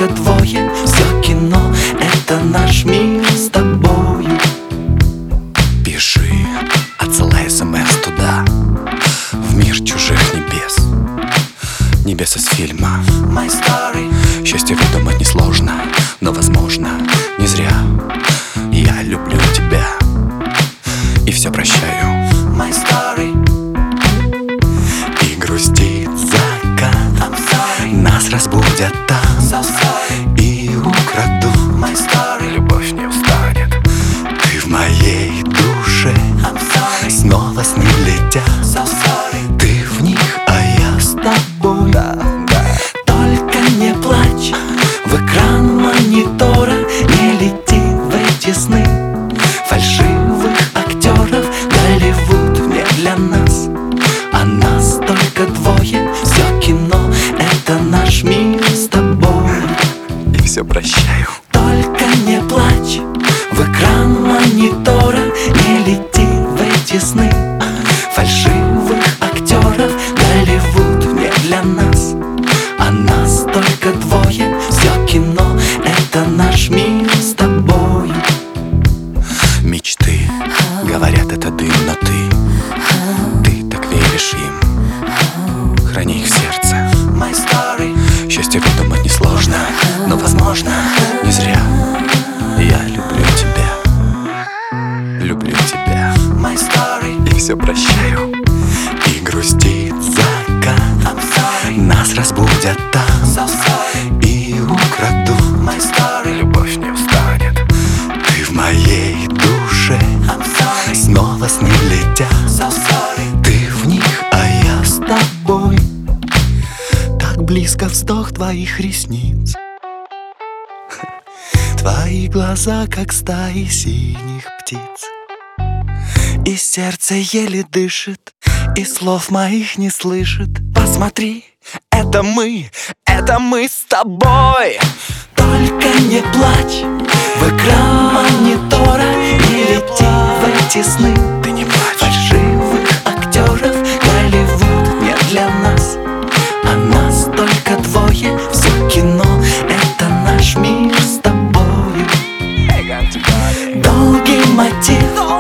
только двое. Все кино — это наш мир с тобою. Пиши, отсылай смс туда, в мир чужих небес. Небес из фильма My story. Счастье придумать несложно, но возможно не зря. Я люблю тебя и все прощаю. My story. И грустит закат, I'm sorry. нас разбудят там So sorry. и украдут. My story. Любовь не устанет. Ты в моей душе, I'm sorry. снова сны летят. So sorry. Ты в них, а я с тобой. Только не плачь в экран монитора, не лети в эти сны фальшивых актеров. Голливуд не для нас, а нас только двое. Все кино — это наш мир с тобой. И все прощаю. Только не плачь в экран монитора, не лети в эти сны фальшивых актеров. Голливуд не для нас, а нас только двое. Все кино — это наш мир с тобой. Мечты, говорят, это дым, но ты так веришь им. Храни их в сердце. My story. Счастье придумать несложно, но возможно не зря. Я люблю тебя, люблю тебя. My story. И все прощаю. И грустит закат, I'm sorry. нас разбудят там So sorry. и украдут. My story. Любовь не устанет. Ты в моей душе, I'm sorry. снова сны летят. So sorry. Ты в них, а я с тобой. Так близко вздох твоих ресниц. Твои глаза, как стаи синих птиц. И сердце еле дышит, и слов моих не слышит. Посмотри, это мы с тобой. Только не плачь в экран монитора, не лети в эти сны Ты не плачь. фальшивых актеров. Голливуд не для нас, а нас только двое. Все кино — это наш мир с тобою. Долгий мотив